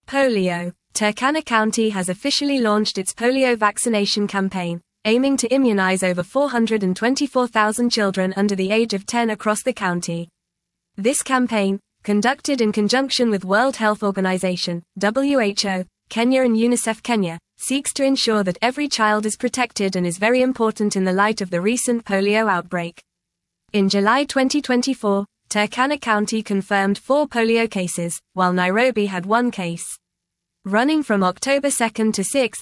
Polio. Turkana County has officially launched its polio vaccination campaign, aiming to immunize over 424,000 children under the age of 10 across the county. This campaign, conducted in conjunction with World Health Organization, WHO, Kenya and UNICEF Kenya, seeks to ensure that every child is protected and is very important in the light of the recent polio outbreak. In July 2024, Turkana County confirmed 4 polio cases, while Nairobi had 1 case. Running from October 2 to 6,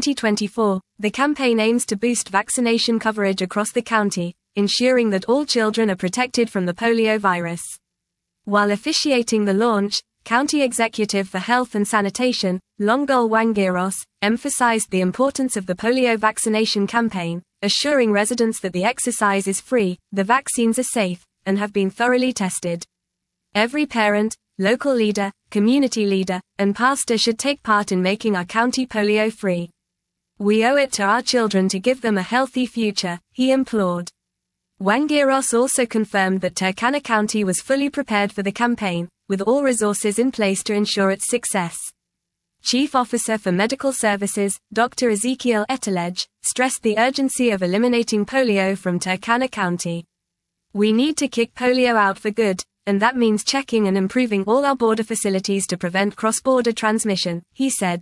2024, the campaign aims to boost vaccination coverage across the county, ensuring that all children are protected from the polio virus. While officiating the launch, County Executive for Health and Sanitation, Longol Wangiros, emphasized the importance of the polio vaccination campaign, assuring residents that the exercise is free, the vaccines are safe, and have been thoroughly tested. Every parent, local leader, community leader, and pastor should take part in making our county polio-free. We owe it to our children to give them a healthy future, he implored. Wangiros also confirmed that Turkana County was fully prepared for the campaign, with all resources in place to ensure its success. Chief Officer for Medical Services, Dr. Ezekiel Etelej, stressed the urgency of eliminating polio from Turkana County. We need to kick polio out for good, and that means checking and improving all our border facilities to prevent cross-border transmission, he said.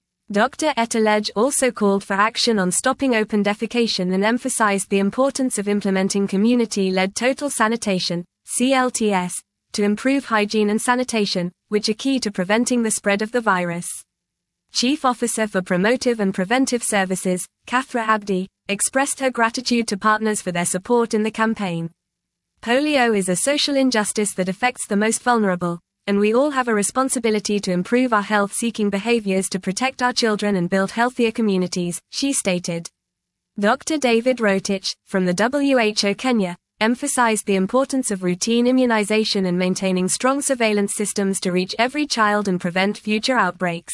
Dr. Etelej also called for action on stopping open defecation and emphasized the importance of implementing community-led total sanitation, CLTS, to improve hygiene and sanitation, which are key to preventing the spread of the virus. Chief Officer for Promotive and Preventive Services, Kathra Abdi, expressed her gratitude to partners for their support in the campaign. Polio is a social injustice that affects the most vulnerable, and we all have a responsibility to improve our health-seeking behaviors to protect our children and build healthier communities, she stated. Dr. David Rotich, from the WHO Kenya, emphasized the importance of routine immunization and maintaining strong surveillance systems to reach every child and prevent future outbreaks.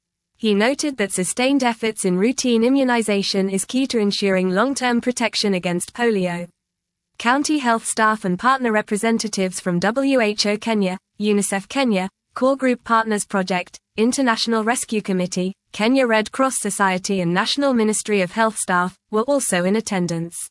He noted that sustained efforts in routine immunization is key to ensuring long-term protection against polio. County health staff and partner representatives from WHO Kenya, UNICEF Kenya, Core Group Partners Project, International Rescue Committee, Kenya Red Cross Society and National Ministry of Health staff were also in attendance.